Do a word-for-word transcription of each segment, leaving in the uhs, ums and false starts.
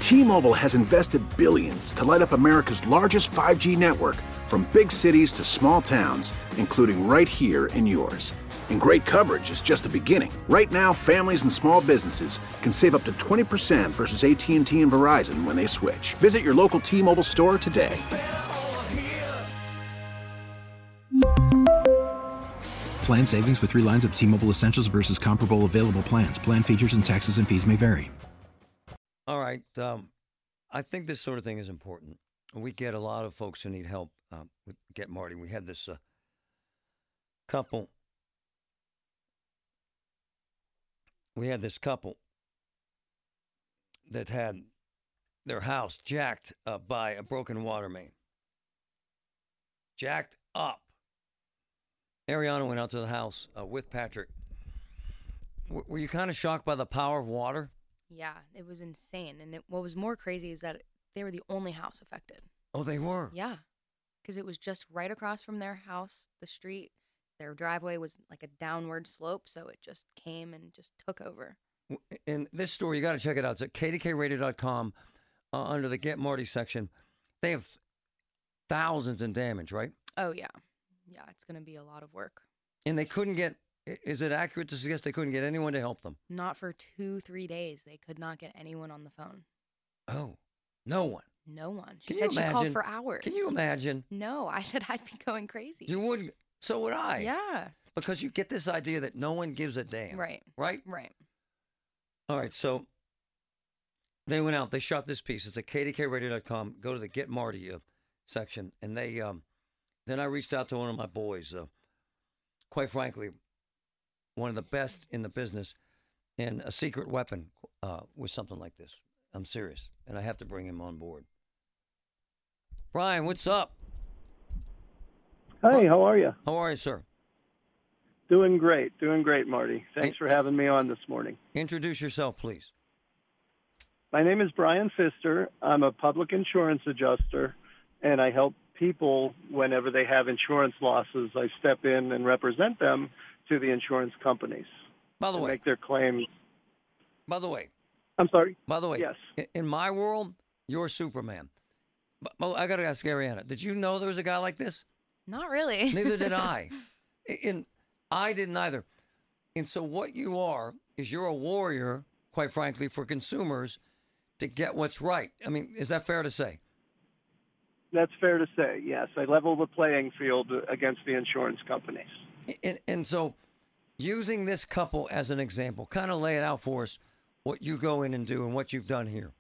T-Mobile has invested billions to light up America's largest five G network, from big cities to small towns, including right here in yours. And great coverage is just the beginning. Right now, families and small businesses can save up to twenty percent versus A T and T and Verizon when they switch. Visit your local T-Mobile store today. Plan savings with three lines of T-Mobile Essentials versus comparable available plans. Plan features and taxes and fees may vary. All right. Um, I think this sort of thing is important. We get a lot of folks who need help uh, with Get Marty. We had this uh, couple. We had this couple that had their house jacked uh, by a broken water main. Jacked up. Ariana went out to the house uh, with Patrick. W- were you kind of shocked by the power of water? Yeah, it was insane. And it, what was more crazy is that they were the only house affected. Oh, they were? Yeah, because it was just right across from their house, the street. Their driveway was like a downward slope, so it just came and just took over. And this story, you got to check it out. It's at K D K radio dot com uh, under the Get Marty section. They have thousands in damage, right? Oh, yeah. Yeah, it's going to be a lot of work. And they couldn't get, is it accurate to suggest they couldn't get anyone to help them? Not for two, three days. They could not get anyone on the phone. Oh, no one. No one. She Can said you she imagine? called for hours. Can you imagine? No, I said I'd be going crazy. You would, so would I. Yeah. Because you get this idea that no one gives a damn. Right. Right? Right. All right, so they went out. They shot this piece. It's at K D K radio dot com. Go to the Get Marty uh, section. And they, um, then I reached out to one of my boys, uh, quite frankly, one of the best in the business, and a secret weapon uh, with something like this. I'm serious, and I have to bring him on board. Brian, what's up? Hi, how are you? How are you, sir? Doing great, doing great, Marty. Thanks for having me on this morning. Introduce yourself, please. My name is Brian Pfister. I'm a public insurance adjuster, and I help people whenever they have insurance losses. I step in and represent them to the insurance companies. By the way, make their claims. By the way, I'm sorry. By the way, yes. In my world, you're Superman. But well, I got to ask Ariana, did you know there was a guy like this? Not really. Neither did I. And I didn't either. And so what you are is you're a warrior, quite frankly, for consumers to get what's right. I mean, is that fair to say? That's fair to say, yes. I level the playing field against the insurance companies. And, and so using this couple as an example, kind of lay it out for us, what you go in and do and what you've done here.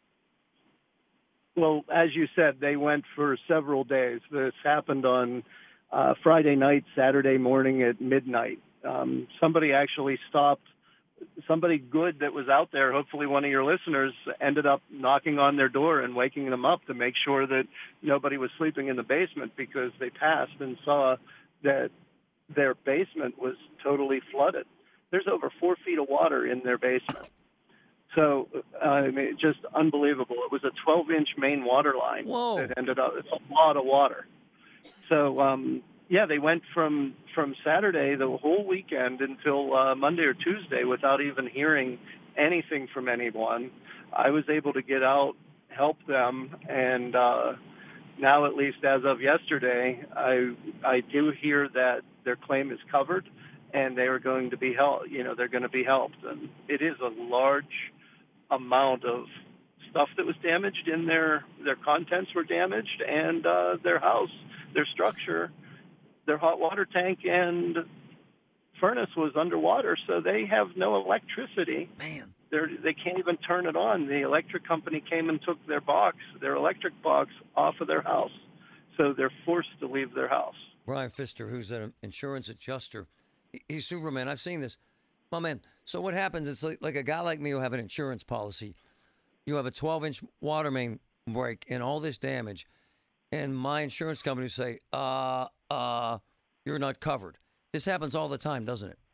Well, as you said, they went for several days. This happened on uh, Friday night, Saturday morning at midnight. Um, somebody actually stopped. Somebody good that was out there, hopefully one of your listeners, ended up knocking on their door and waking them up to make sure that nobody was sleeping in the basement, because they passed and saw that their basement was totally flooded. There's over four feet of water in their basement. So, uh, I mean, just unbelievable. It was a twelve-inch main water line Whoa. that ended up, it's a lot of water. So, um, yeah, they went from, from Saturday, the whole weekend, until uh, Monday or Tuesday without even hearing anything from anyone. I was able to get out, help them, and uh, now, at least as of yesterday, I I do hear that their claim is covered, and they are going to be helped. You know, they're going to be helped. And it is a large amount of stuff that was damaged in their their contents were damaged, and uh, their house, their structure, their hot water tank and furnace was underwater, so they have no electricity. Man. They're, they can't even turn it on. The electric company came and took their box, their electric box, off of their house, so they're forced to leave their house. Brian Pfister, who's an insurance adjuster, he's Superman. I've seen this. My man, so what happens is like, like a guy like me who have an insurance policy, you have a twelve-inch water main break and all this damage, and my insurance company say, uh, uh, you're not covered. This happens all the time, doesn't it?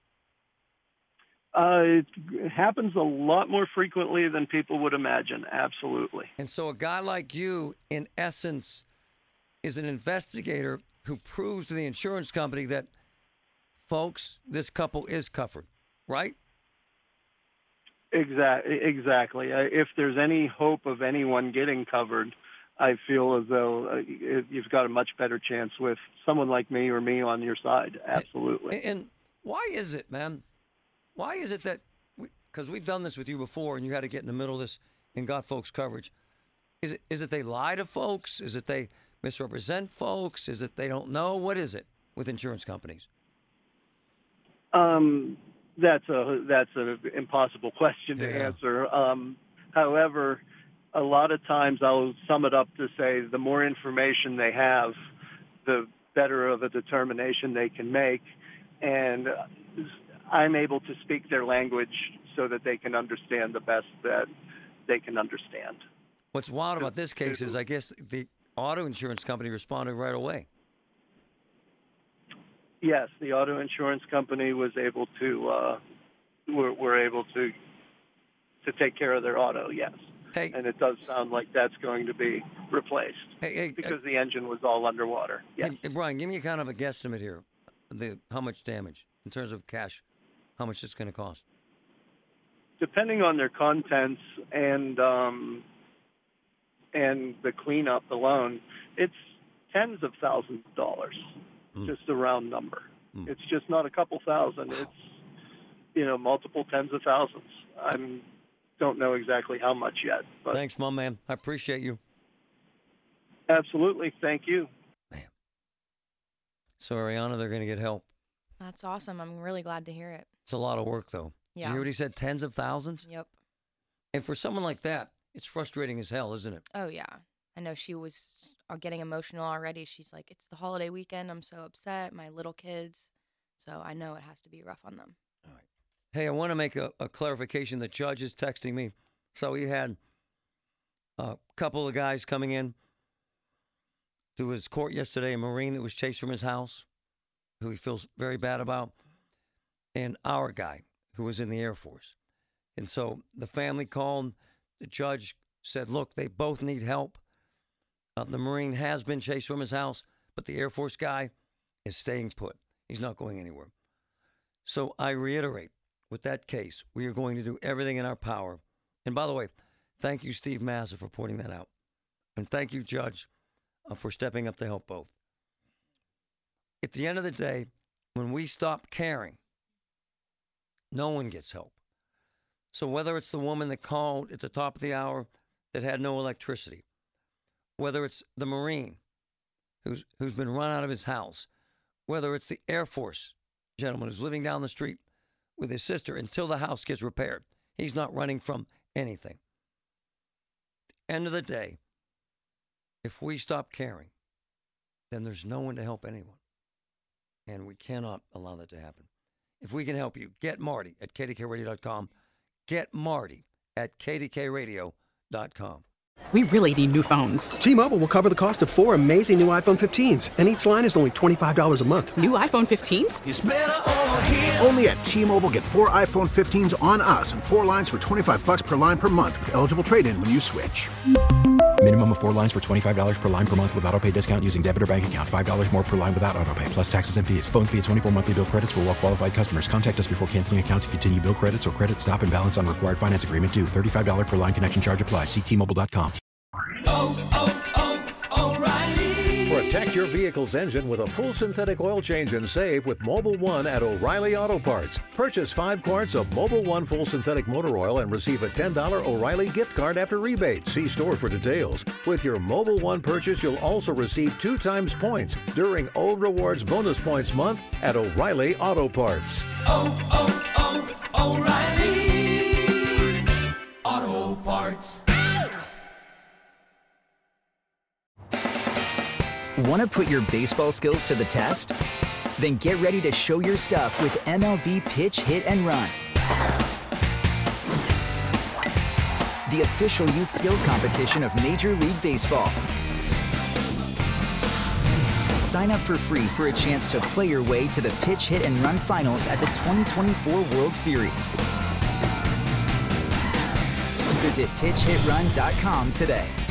Uh, it happens a lot more frequently than people would imagine, absolutely. And so a guy like you, in essence, is an investigator who proves to the insurance company that, folks, this couple is covered, right? Exactly. Exactly. Uh, If there's any hope of anyone getting covered, I feel as though uh, y- you've got a much better chance with someone like me or me on your side. Absolutely. And, and why is it, man? Why is it that, because we, we've done this with you before and you had to get in the middle of this and got folks coverage. Is it is it they lie to folks? Is it they misrepresent folks? Is it they don't know? What is it with insurance companies? Um, that's a that's an impossible question to Yeah. answer. Um, however, a lot of times I'll sum it up to say the more information they have, the better of a determination they can make, and I'm able to speak their language so that they can understand the best that they can understand. What's wild about this case is I guess the auto insurance company responded right away. Yes, the auto insurance company was able to uh, were, were able to to take care of their auto. Yes, Hey, and it does sound like that's going to be replaced hey, hey, because the engine was all underwater. Yes, hey, hey, Brian, give me a kind of a guesstimate here. The how much damage in terms of cash? How much it's going to cost? depending on their contents and um, and the cleanup alone, it's tens of thousands of dollars. Mm. Just a round number. Mm. It's just not a couple thousand. It's, you know, multiple tens of thousands. I don't know exactly how much yet. But Thanks, my man. I appreciate you. absolutely. Thank you. Man. So, Ariana, they're going to get help. That's awesome. I'm really glad to hear it. It's a lot of work, though. Did Yeah. you hear what he said? Tens of thousands? Yep. And for someone like that, it's frustrating as hell, isn't it? Oh, yeah. I know she was uh, getting emotional already. She's like, it's the holiday weekend. I'm so upset. My little kids. So I know it has to be rough on them. All right. Hey, I want to make a, a clarification. The judge is texting me. So he had a couple of guys coming in to his court yesterday, a Marine that was chased from his house, who he feels very bad about, and our guy who was in the Air Force. And so the family called. The judge said, look, they both need help. Uh, the Marine has been chased from his house, but the Air Force guy is staying put. He's not going anywhere. So I reiterate, with that case, we are going to do everything in our power. And by the way, thank you, Steve Mazza, for pointing that out. And thank you, Judge, uh, for stepping up to help both. At the end of the day, when we stop caring, no one gets help. So whether it's the woman that called at the top of the hour that had no electricity, whether it's the Marine who's who's been run out of his house, whether it's the Air Force gentleman who's living down the street with his sister until the house gets repaired, he's not running from anything. At the end of the day, if we stop caring, then there's no one to help anyone. And we cannot allow that to happen. If we can help you, get Marty at K D K radio dot com. Get Marty at K D K radio dot com. We really need new phones. T-Mobile will cover the cost of four amazing new iPhone fifteens, and each line is only twenty-five dollars a month. New iPhone fifteens? It's better over here. Only at T-Mobile, get four iPhone fifteens on us and four lines for twenty-five bucks per line per month with eligible trade-in when you switch. Minimum of four lines for twenty-five dollars per line per month with autopay discount using debit or bank account. five dollars more per line without autopay, plus taxes and fees. Phone fee at twenty-four monthly bill credits for well-qualified customers. Contact us before canceling account to continue bill credits or credit stop and balance on required finance agreement due. thirty-five dollars per line connection charge applies. See T Mobile dot com. Oh, oh, O'Reilly. Protect your vehicle's engine with a full synthetic oil change and save with Mobil one at O'Reilly Auto Parts. Purchase five quarts of Mobil one full synthetic motor oil and receive a ten dollars O'Reilly gift card after rebate. See store for details. With your Mobil one purchase, you'll also receive two times points during O Rewards Bonus Points Month at O'Reilly Auto Parts. Oh, oh, oh, O'Reilly Auto Parts. Want to put your baseball skills to the test? Then get ready to show your stuff with M L B Pitch, Hit, and Run. The official youth skills competition of Major League Baseball. Sign up for free for a chance to play your way to the Pitch, Hit, and Run finals at the twenty twenty-four World Series. Visit pitch hit run dot com today.